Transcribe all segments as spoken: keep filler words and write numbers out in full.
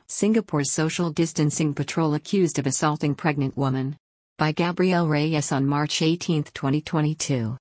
Singapore's social distancing patrol accused of assaulting pregnant woman. By Gabrielle Reyes on March eighteenth, twenty twenty-two.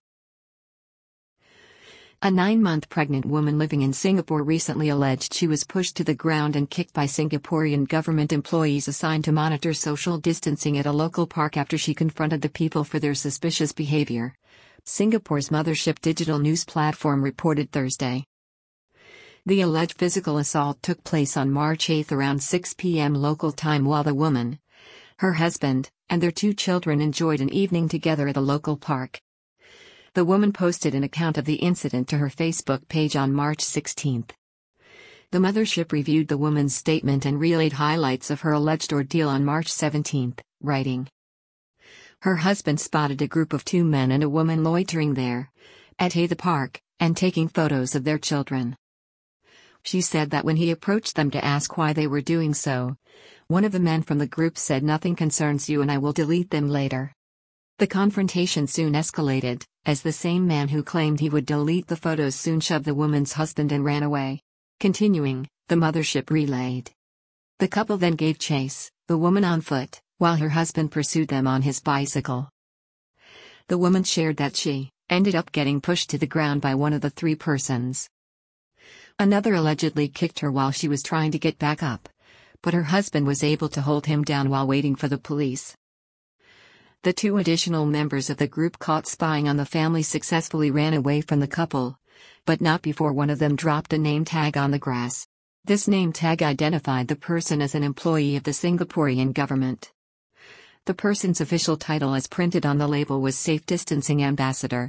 A nine-month pregnant woman living in Singapore recently alleged she was pushed to the ground and kicked by Singaporean government employees assigned to monitor social distancing at a local park after she confronted the people for their suspicious behavior. Singapore's mothership digital news platform reported Thursday. The alleged physical assault took place on March eighth around six p m local time while the woman, her husband, and their two children enjoyed an evening together at a local park. The woman posted an account of the incident to her Facebook page on March sixteenth. The mothership reviewed the woman's statement and relayed highlights of her alleged ordeal on March seventeenth, writing, "Her husband spotted a group of two men and a woman loitering there, at the park, and taking photos of their children. She said that when he approached them to ask why they were doing so, one of the men from the group said, 'Nothing concerns you and I will delete them later.' The confrontation soon escalated, as the same man who claimed he would delete the photos soon shoved the woman's husband and ran away." Continuing, the mothership relayed. The couple then gave chase, the woman on foot, while her husband pursued them on his bicycle. The woman shared that she ended up getting pushed to the ground by one of the three persons. Another allegedly kicked her while she was trying to get back up, but her husband was able to hold him down while waiting for the police. The two additional members of the group caught spying on the family successfully ran away from the couple, but not before one of them dropped a name tag on the grass. This name tag identified the person as an employee of the Singaporean government. The person's official title as printed on the label was Safe Distancing Ambassador.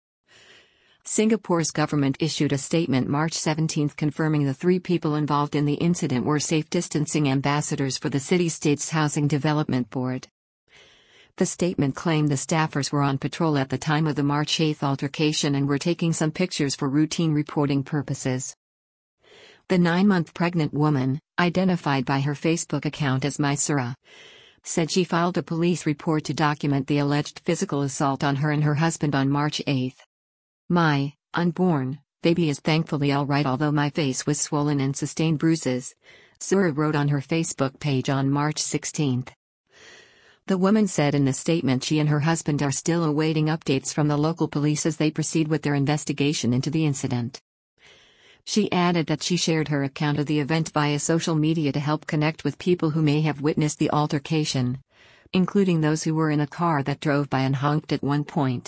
Singapore's government issued a statement March seventeenth confirming the three people involved in the incident were safe distancing ambassadors for the city-state's Housing Development Board. The statement claimed the staffers were on patrol at the time of the March eighth altercation and were taking some pictures for routine reporting purposes. The nine-month pregnant woman, identified by her Facebook account as Mysura, said she filed a police report to document the alleged physical assault on her and her husband on March eighth. "My unborn baby is thankfully all right, although my face was swollen and sustained bruises," Sura wrote on her Facebook page on March sixteenth. The woman said in the statement she and her husband are still awaiting updates from the local police as they proceed with their investigation into the incident. She added that she shared her account of the event via social media to help connect with people who may have witnessed the altercation, including those who were in a car that drove by and honked at one point.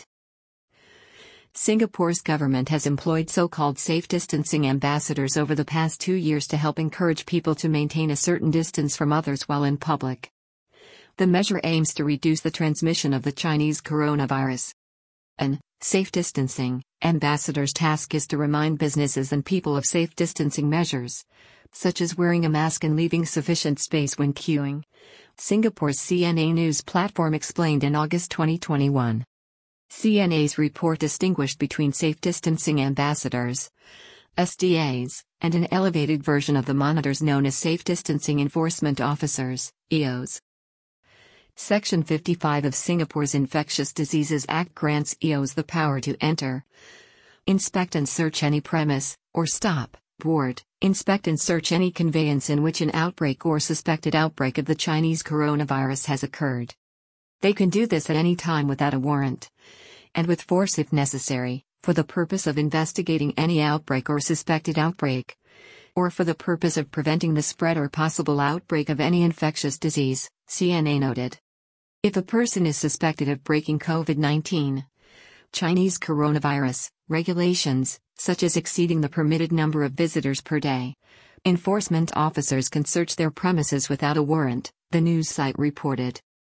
Singapore's government has employed so-called safe distancing ambassadors over the past two years to help encourage people to maintain a certain distance from others while in public. The measure aims to reduce the transmission of the Chinese coronavirus. An safe distancing ambassador's task is to remind businesses and people of safe distancing measures, such as wearing a mask and leaving sufficient space when queuing, Singapore's C N A news platform explained in August twenty twenty-one. C N A's report distinguished between safe distancing ambassadors, S D As, and an elevated version of the monitors known as safe distancing enforcement officers, E Os. Section fifty-five of Singapore's Infectious Diseases Act grants E Os the power to enter, inspect and search any premise, or stop, board, inspect and search any conveyance in which an outbreak or suspected outbreak of the Chinese coronavirus has occurred. They can do this at any time without a warrant, and with force if necessary, for the purpose of investigating any outbreak or suspected outbreak, or for the purpose of preventing the spread or possible outbreak of any infectious disease, C N A noted. If a person is suspected of breaking COVID nineteen, Chinese coronavirus regulations, such as exceeding the permitted number of visitors per day, enforcement officers can search their premises without a warrant, the news site reported.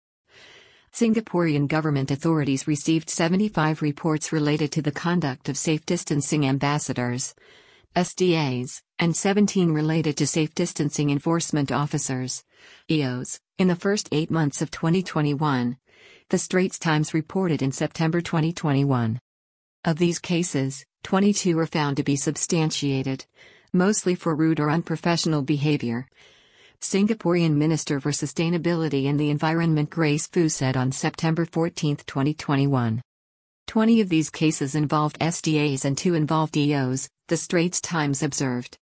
Singaporean government authorities received seventy-five reports related to the conduct of safe distancing ambassadors, S D As, and seventeen related to safe distancing enforcement officers, E Os, in the first eight months of twenty twenty-one, the Straits Times reported in September twenty twenty-one. Of these cases, twenty-two were found to be substantiated, mostly for rude or unprofessional behavior. Singaporean Minister for Sustainability and the Environment Grace Fu said on September fourteenth, twenty twenty-one. twenty of these cases involved S D As and two involved E Os, the Straits Times observed.